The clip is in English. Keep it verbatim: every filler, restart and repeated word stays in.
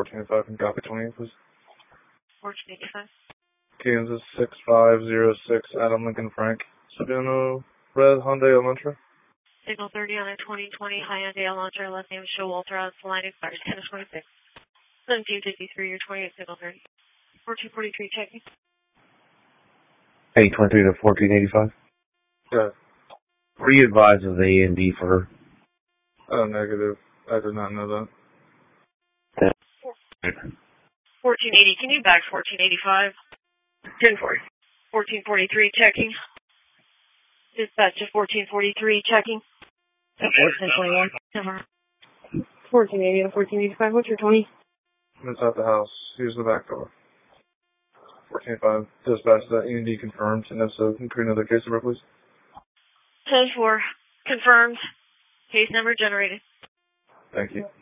fourteen eighty-five and copy twenty-eight, please. fourteen eighty-five. Kansas six five zero six, Adam Lincoln Frank. Sabino Red Hyundai Elantra. Signal thirty on a twenty twenty Hyundai Elantra, last name is Showalter, on line expires ten of twenty-six. seventeen fifty-three, your twenty-eight, signal thirty. fourteen forty-three, checking. eight twenty-three to fourteen eighty-five. Yeah. Were you advised of the A and D for her? Oh, negative. I did not know that. fourteen eighty, can you back fourteen eighty-five? ten forty. fourteen forty-three, checking. Dispatch to fourteen forty-three, checking. fourteen twenty-one. fourteen eighty to fourteen eighty-five, what's your twenty? Inside the house. Use the back door. fourteen eighty-five. Dispatch that E and D confirmed, and if so, can you create another case number, please? ten four, confirmed. Case number generated. Thank you.